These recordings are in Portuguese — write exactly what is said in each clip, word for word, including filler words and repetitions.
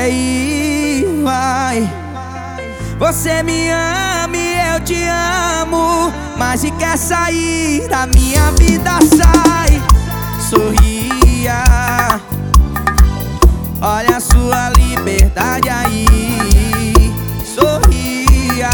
aí, vai. Você me ama e eu te amo, mas se quer sair da minha vida, sai. Sorria, olha a sua liberdade aí. Sorria,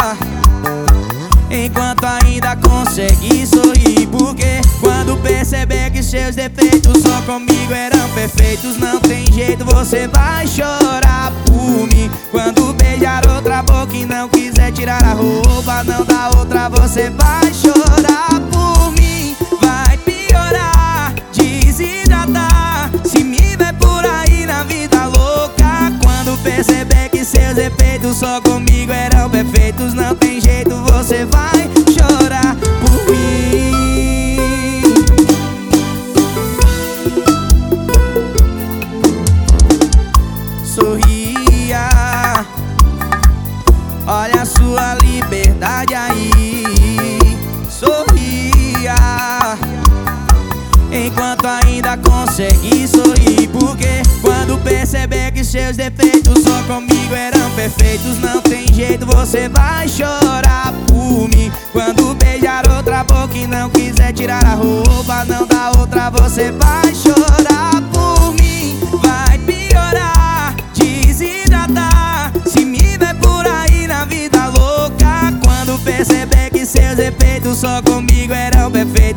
enquanto ainda conseguir sorrir. Porque quando perceber que seus defeitos só comigo eram perfeitos, não tem jeito, você vai chorar por mim. Quando beijar outra boca e não quiser tirar a roupa, não dá outra, você vai chorar por mim. Vai piorar, desidratar, se me ver por aí na vida louca. Quando perceber que seus defeitos só comigo eram perfeitos, não tem jeito, você vai chorar por mim. Sorria, olha a sua liberdade aí. Sorria, enquanto ainda conseguir sorrir. Porque quando perceber que seus defeitos só comigo eram perfeitos, não tem jeito, você vai chorar por mim. Quando beijar outra boca e não quiser tirar a roupa, não dá outra, você vai chorar por mim. Vai piorar, desidratar, se me ver por aí na vida louca. Quando perceber que seus defeitos só comigo eram perfeitos,